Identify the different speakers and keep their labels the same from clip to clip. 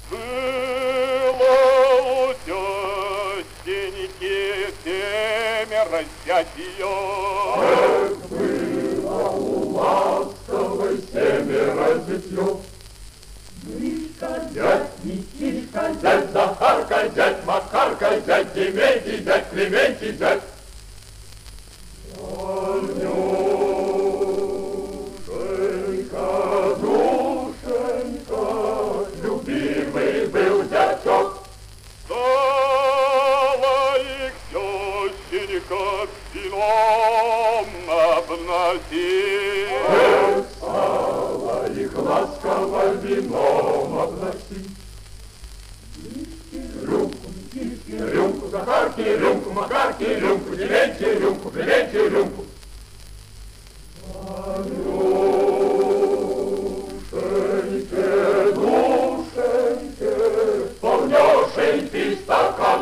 Speaker 1: Было у тетеньки семеро зятьё.
Speaker 2: Было у ласковой семеро зятьё.
Speaker 3: Гришка, зять, Никишка, зять, Захарка, зять, Макарка, зять, Дементий, зять, Клементий, зять.
Speaker 2: Душенька, душенька, любимый был зятёк.
Speaker 1: Стала их тетенька вином обносить.
Speaker 2: Стала их ласково вином обносить.
Speaker 3: Рюмку, Никишки, рюмку, Захарки, рюмку, Макарки, рюмку, Дементий, рюмку, Клементий, рюмку.
Speaker 2: Душеньке, душеньке, полнёшенький стакан.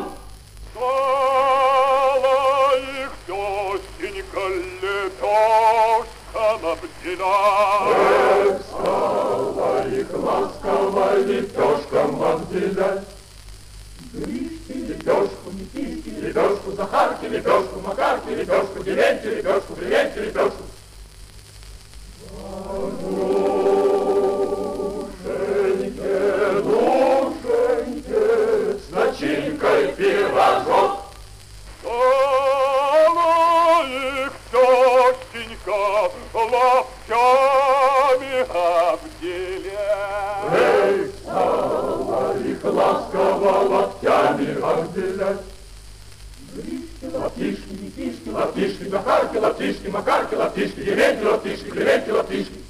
Speaker 1: Стала их тетенька лепешком обделять.
Speaker 2: Стала их ласково лепешком обделять.
Speaker 3: Гришки, лепешку, Никишки, лепешку, Захарки, лепешку, Макарки, лепешку, Дементий, лепешку, Клементий, лепешку.
Speaker 2: Душеньке, душеньке, с начинкой пирожок.
Speaker 1: Стала их тетенька лаптями обделять.
Speaker 2: Эй, стала их ласково локтями обделять.
Speaker 3: Гришки, лаптишки, Никишки, лаптишки, Захарки, лаптишки, Макарки, лаптишки, Дементий, лаптишки, Клементий, лаптишки.